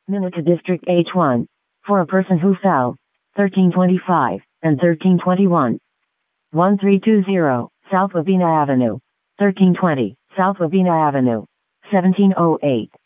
Minute to District H1. For a person who fell. 1325 and 1321. 1320, South Wabena Avenue. 1320, South Wabena Avenue. 1708.